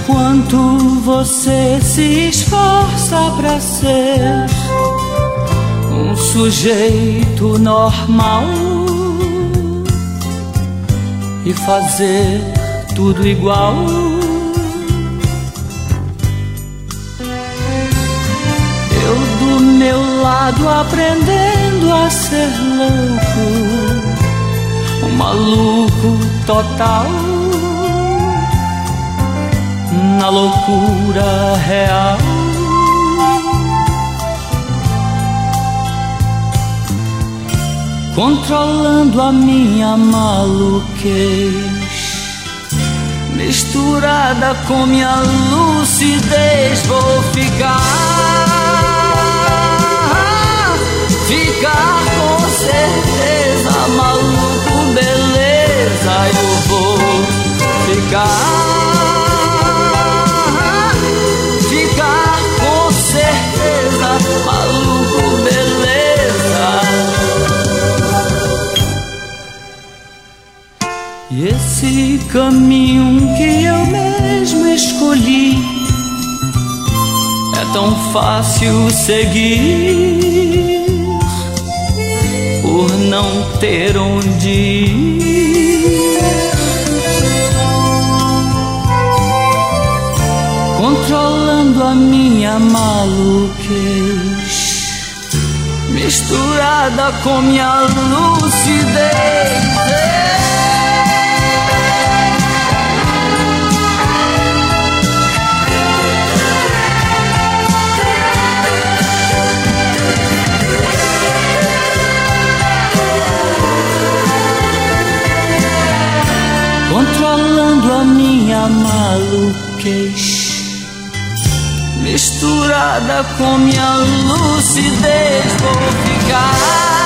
Quanto você se esforça pra ser um sujeito normal e fazer tudo igual. Eu do meu lado aprendendo a ser louco, um maluco total, na loucura real. Controlando a minha maluquez, misturada com minha lucidez, vou ficar com certeza maluco, beleza. Eu vou ficar com certeza maluco, beleza. E esse caminho que eu mesmo escolhi é tão fácil seguir, por não ter onde ir. Controlando a minha maluquez, misturada com minha lucidez. Controlando a minha maluquez, misturada com minha lucidez, vou ficar